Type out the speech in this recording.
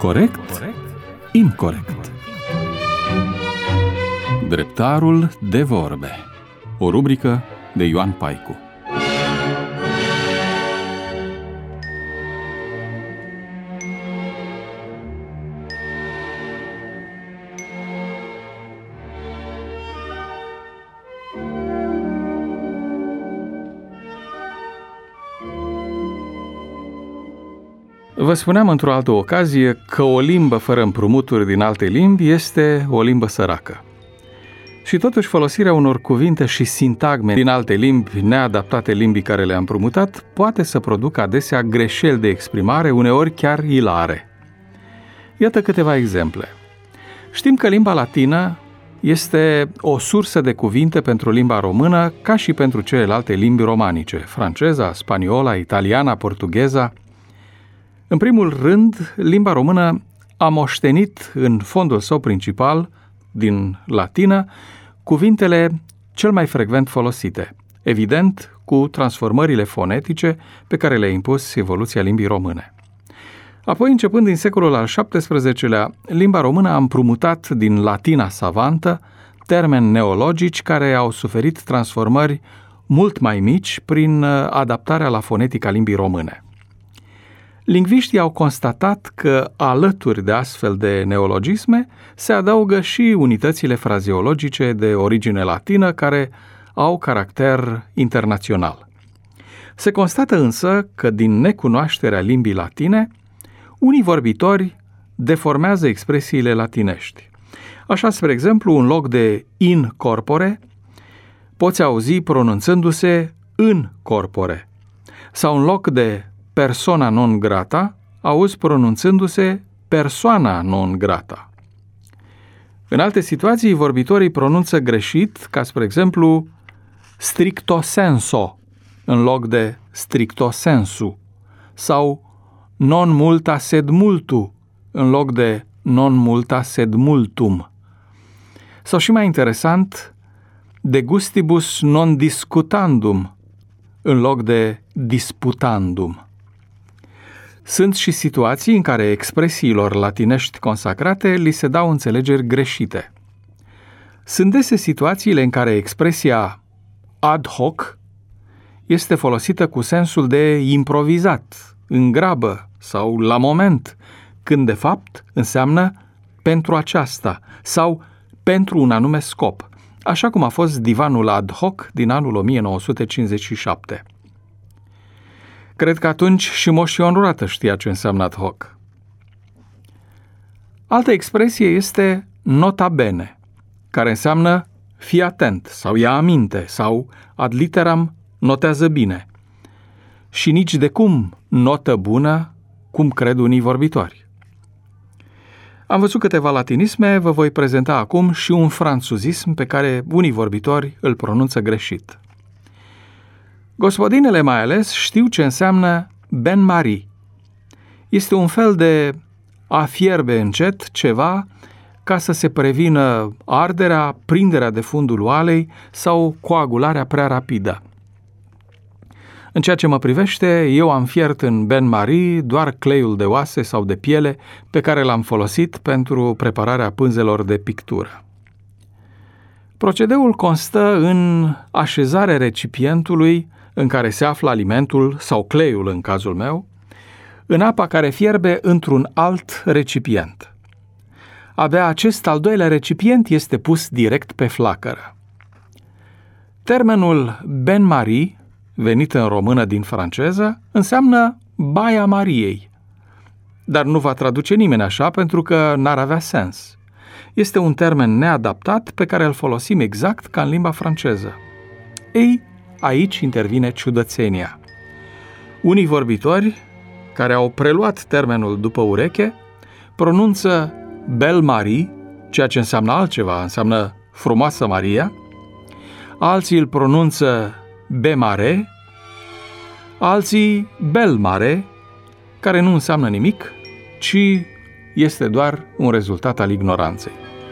Corect? Incorect. Dreptarul de vorbe. O rubrică de Ioan Paicu. Vă spuneam într-o altă ocazie că o limbă fără împrumuturi din alte limbi este o limbă săracă. Și totuși folosirea unor cuvinte și sintagme din alte limbi neadaptate limbii care le-a împrumutat poate să producă adesea greșeli de exprimare, uneori chiar ilare. Iată câteva exemple. Știm că limba latină este o sursă de cuvinte pentru limba română ca și pentru celelalte limbi romanice, franceza, spaniola, italiana, portugheza. În primul rând, limba română a moștenit în fondul său principal, din latină, cuvintele cel mai frecvent folosite, evident cu transformările fonetice pe care le-a impus evoluția limbii române. Apoi, începând din secolul al XVII-lea, limba română a împrumutat din latina savantă termeni neologici care au suferit transformări mult mai mici prin adaptarea la fonetica limbii române. Lingviștii au constatat că, alături de astfel de neologisme, se adaugă și unitățile frazeologice de origine latină care au caracter internațional. Se constată însă că, din necunoașterea limbii latine, unii vorbitori deformează expresiile latinești. Așa, spre exemplu, în loc de in corpore, poți auzi pronunțându-se în corpore, sau în loc de persona non grata, auzi pronunțându-se persoana non grata. În alte situații, vorbitorii pronunță greșit, ca spre exemplu stricto senso, în loc de stricto sensu, sau non multa sed multu, în loc de non multa sed multum. Sau și mai interesant, de gustibus non discutandum, în loc de disputandum. Sunt și situații în care expresiilor latinești consacrate li se dau înțelegeri greșite. Sunt dese situațiile în care expresia ad hoc este folosită cu sensul de improvizat, în grabă sau la moment, când de fapt înseamnă pentru aceasta sau pentru un anume scop, așa cum a fost divanul ad hoc din anul 1957. Cred că atunci și Moș Ion Roată știa ce înseamnă ad hoc. Altă expresie este nota bene, care înseamnă fii atent sau ia aminte sau ad literam notează bine. Și nici de cum notă bună, cum cred unii vorbitori. Am văzut câteva latinisme, vă voi prezenta acum și un franțuzism pe care unii vorbitori îl pronunță greșit. Gospodinele mai ales știu ce înseamnă bain-marie. Este un fel de a fierbe încet ceva ca să se prevină arderea, prinderea de fundul oalei sau coagularea prea rapidă. În ceea ce mă privește, eu am fiert în bain-marie doar cleiul de oase sau de piele pe care l-am folosit pentru prepararea pânzelor de pictură. Procedeul constă în așezarea recipientului în care se află alimentul sau cleiul în cazul meu, în apa care fierbe într-un alt recipient. Abia acest al doilea recipient este pus direct pe flacără. Termenul bain-marie, venit în română din franceză, înseamnă baia Mariei. Dar nu va traduce nimeni așa pentru că n-ar avea sens. Este un termen neadaptat pe care îl folosim exact ca în limba franceză. Ei, aici intervine ciudățenia. Unii vorbitori, care au preluat termenul după ureche, pronunță belle Marie, ceea ce înseamnă altceva, înseamnă frumoasă Maria, alții îl pronunță Bemare, alții Belmare, care nu înseamnă nimic, ci este doar un rezultat al ignoranței.